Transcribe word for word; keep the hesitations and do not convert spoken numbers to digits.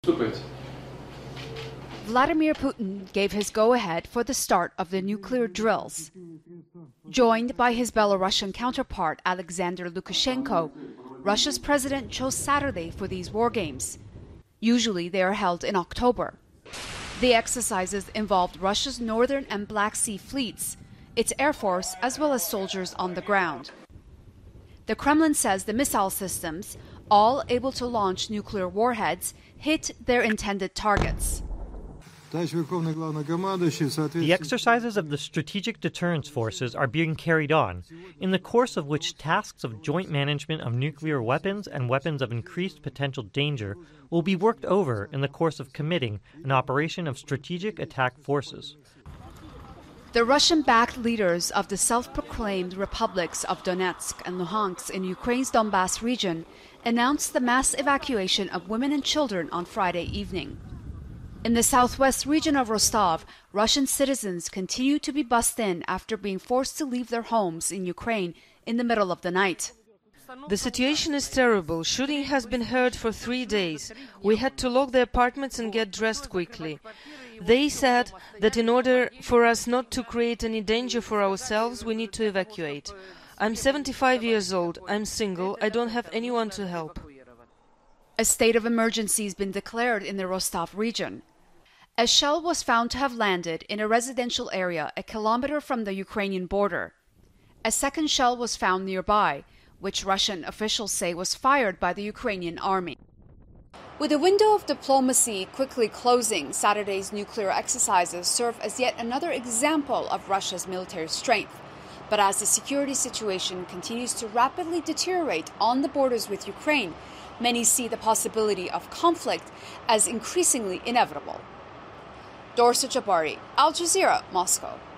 Vladimir Putin gave his go-ahead for the start of the nuclear drills. Joined by his Belarusian counterpart Alexander Lukashenko, Russia's president chose Saturday for these war games. Usually they are held in October. The exercises involved Russia's Northern and Black Sea fleets, its air force, as well as soldiers on the ground. The Kremlin says the missile systems, all able to launch nuclear warheads, hit their intended targets. The exercises of the Strategic Deterrence Forces are being carried on, in the course of which tasks of joint management of nuclear weapons and weapons of increased potential danger will be worked over in the course of committing an operation of strategic attack forces. The Russian-backed leaders of the self-proclaimed republics of Donetsk and Luhansk in Ukraine's Donbass region announced the mass evacuation of women and children on Friday evening. In the southwest region of Rostov, Russian citizens continue to be bussed in after being forced to leave their homes in Ukraine in the middle of the night. The situation is terrible. Shooting has been heard for three days. We had to lock the apartments and get dressed quickly. They said that in order for us not to create any danger for ourselves, we need to evacuate. I'm seventy-five years old. I'm single. I don't have anyone to help. A state of emergency has been declared in the Rostov region. A shell was found to have landed in a residential area a kilometer from the Ukrainian border. A second shell was found nearby, which Russian officials say was fired by the Ukrainian army. With the window of diplomacy quickly closing, Saturday's nuclear exercises serve as yet another example of Russia's military strength. But as the security situation continues to rapidly deteriorate on the borders with Ukraine, many see the possibility of conflict as increasingly inevitable. Dorsa Jabari, Al Jazeera, Moscow.